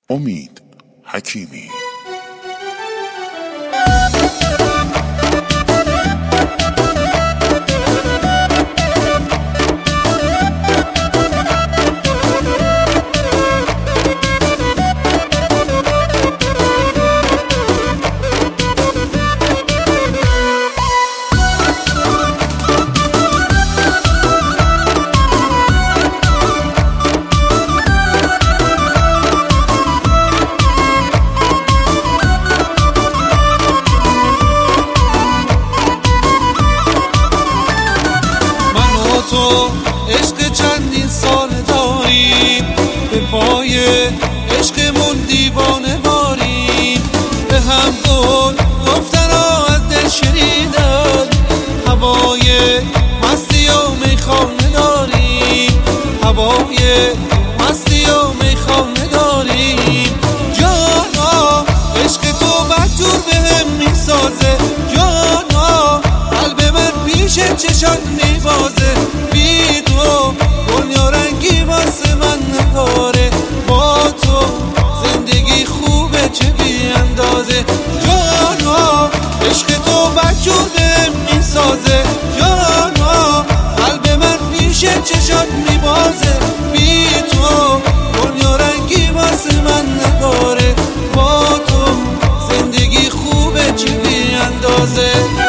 امید حکیمی. تو عشق چندین سال داریم، به پای عشقمون دیوانه واریم، به هم قول گفتن و از دل شنیدن، هوای مستی و میخانه داریم، هوای مستی و میخانه داریم. جانا عشق تو بدجور به هم میسازه، جانا قلب من پیش چشات میبازه، بی تو دنیا رنگی واسه من نداره، با تو زندگی خوبه چه بی اندازه. جانا عشق تو بدجور بهم میسازه، جانا قلب من پیش چشات میبازه، بی تو دنیا رنگی واسه من نداره، با تو زندگی خوبه چه بی اندازه.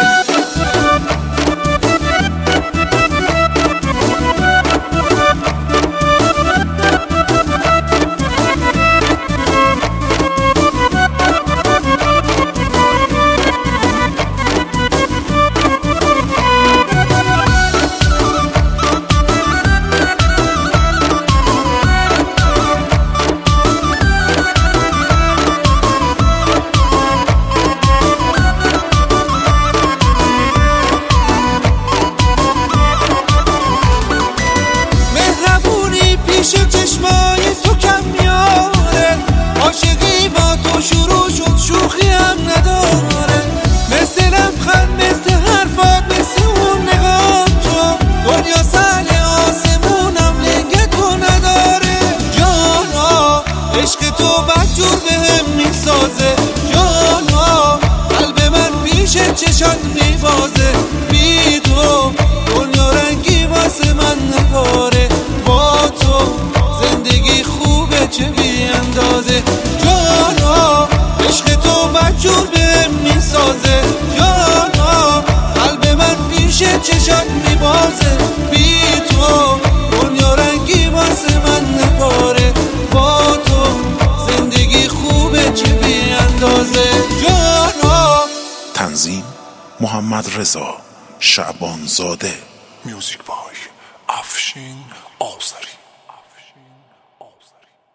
چشمای تو کم میاره، عاشقی با تو شروع شد شوخی هم نداره، مثل لبخند مثل حرفات مثل اون نگاه تو، دنیا سل آسمونم لنگ تو نداره. جانا عشق تو بدجور بهم میسازه، جانا قلب من پیش چشات میبازه، بی تو دنیا رنگی واسه من نداره، با تو زندگی خوبه چه بی اندازه. جانا عشق تو بدجور بهم میسازه، جانا قلب من پیش چشات میبازه، بی تو دنیا رنگی واسه من نداره، با تو زندگی خوبه چه بی اندازه. جانا. تنظیم محمد رضا شعبان زاده، میوزیک بای افشین آذری.